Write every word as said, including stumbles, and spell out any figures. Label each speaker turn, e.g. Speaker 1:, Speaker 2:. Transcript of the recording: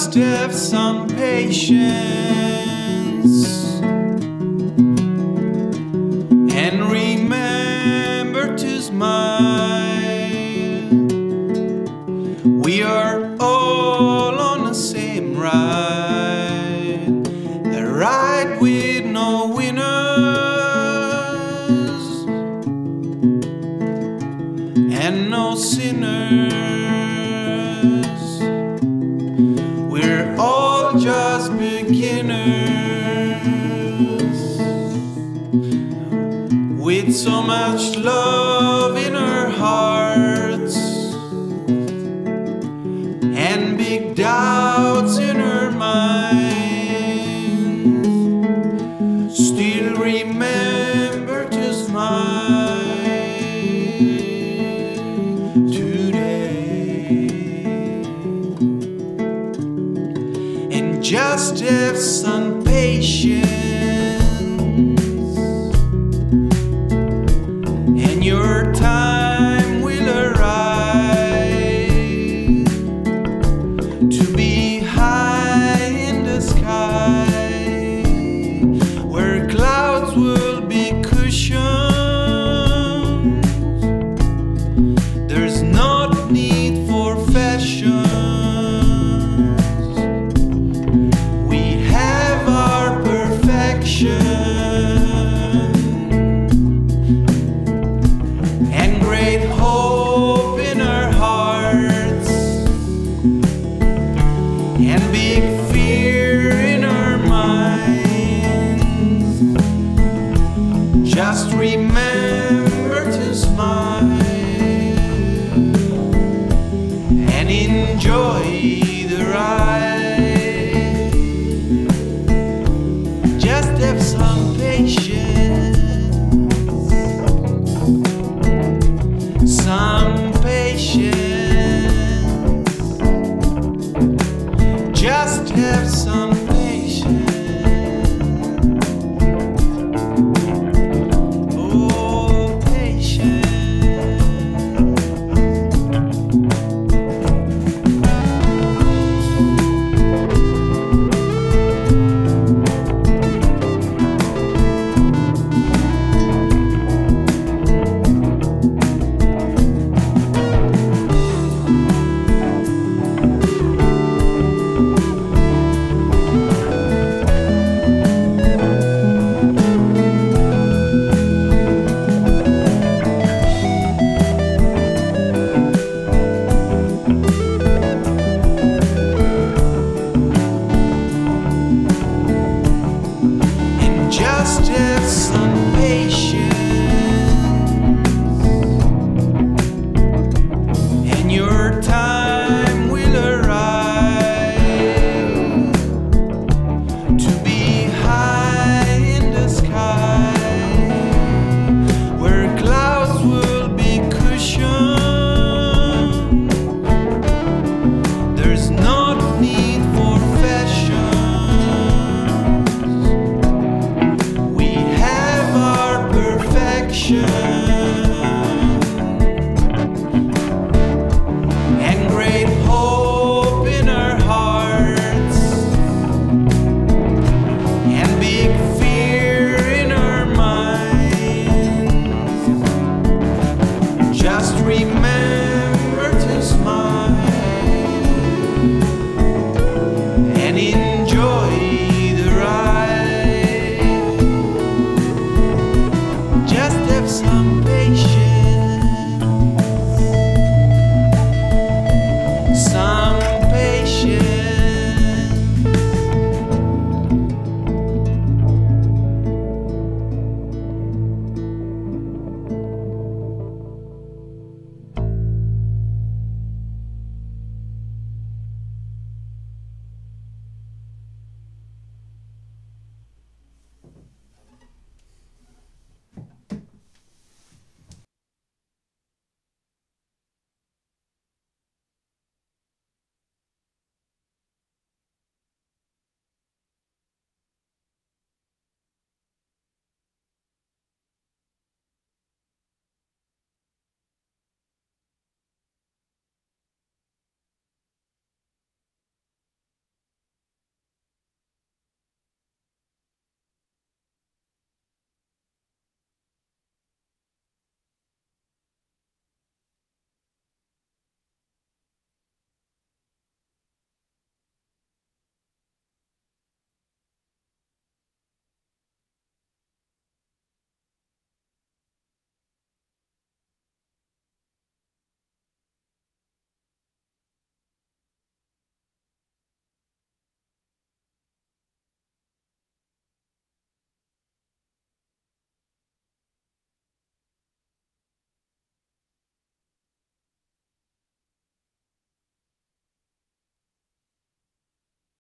Speaker 1: just have some patience and remember to smile. We are all on the same ride, a ride with no winners and no sinners. We're all just beginners with so much love in our hearts and big doubts in our minds. Still remember to smile and just have some patience, and your time will arrive to be high in the sky, where clouds will be cushions. There's no need for fashion. And great hope in our hearts and big fear in our minds. Just remember to smile and enjoy the ride. Just have some patience, some patience. Just have some patience. Oh, patience. Just